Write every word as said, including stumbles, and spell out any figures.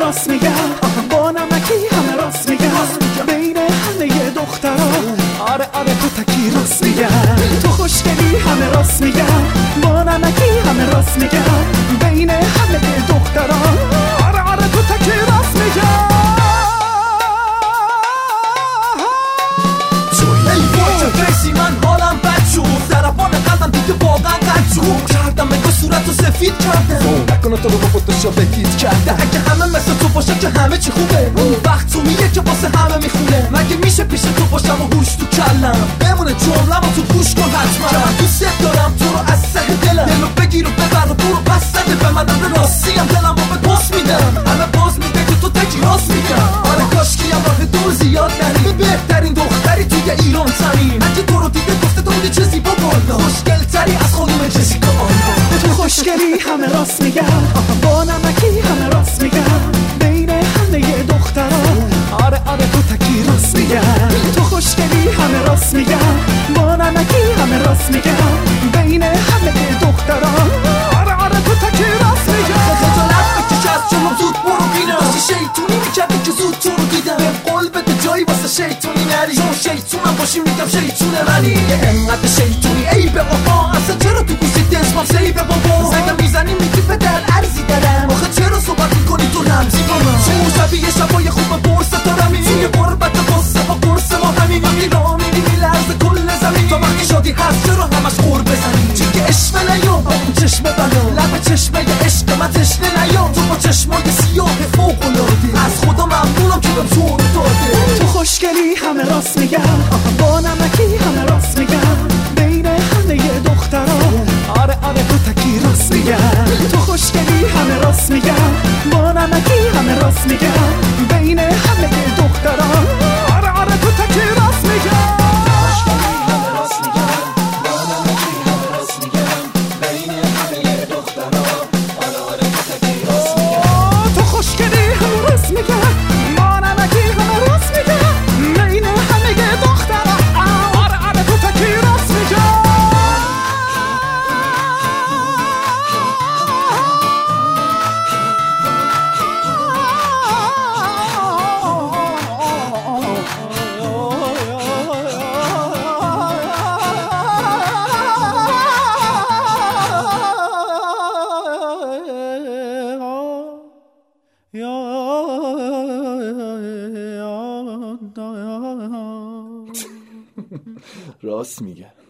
راست میگن، با نمکی همه راست میگن، بین همه دخترا آره آره تو تکی راست میگن. تو خوشگلی همه راست میگن، با نمکی همه راست میگن، بین همه دخترا آره آره تو تکی راست میگن. فیسی من حالم بد شد، ضربان قلبم دیگه واقعا قد شد، کردم مگه صورتو سفید کردم، نکنه تو رو با خودشا بگید کرده. اگه همه مثل تو باشه که همه چی خوبه، اون وقت تو میگه که واسه همه میخونه. مگه میشه پیش تو باشم و هوش تو کلم بمونه جملم و تو گوش کن حتما، که من دوست دارم تو رو از ته دلم، دلو بگیر و ببر و برو پس زده به من امر راستیم، دلم رو به پاس میدم، همه باز میگه که تو تکی راست میگم. آره کاشکی هم راه دور زیاد نری، بهترین دختری توی ایران زمین، اگه تو رو دیده گفته تو بودی چیزی با بالا، خوشگل تری از خانوم جسیکا آلبا. تو خوشگلی همه راست میگن، با نمکی همه راست میگن، بین همه دخترا آره آره تو تکی راست میگن. تو خوشگلی همه راست میگن، با نمکی همه راست میگن، بین همه دخترا آره آره تو تکی راست میگن. خجالت بکش از جلوم زود برو بینم، داشتی شیطونی میکردی که زود تو رو دیدم، به قول بده جایی واسه شیطونی نری، چون شیطونم باشی میگم شیطونه منی. یه انقدر شیطونی ای به بابا، اصلا چرا تو گوشی اسمم سی به بابا، زنگم میزنی میگی پدر ارزی دارم، آخه چرا صحبت میکنی تو رمزی با من، چون شبیه شبای خوب برس دارمی، توی قربت قصه با قرص ما همین وقتی را میری میلرزه کل زمین، تا وقتی شادی هست چرا همش قور بزنی، چی که عشق نیام با اون چشم بلا، لب چشمه عشق من تشنه نیام، تو با چشمای سیاه فوق‌العاده، از خدا ممنونم که بهم تو رو داده. تو خوشگلی همه راست میگن، با نمکی همه راست میگن، بین همه دخترا آره آره تو تکی راست میگن. تو خوشگلی همه راست میگن، با نمکی همه راست میگن، بین همه دخترا آره آره تو تکی راست میگن. تو خوشگلی همه راست میگن، با نمکی همه راست میگن، بین همه دخترا آره آره تو تکی راست میگن. راست میگه.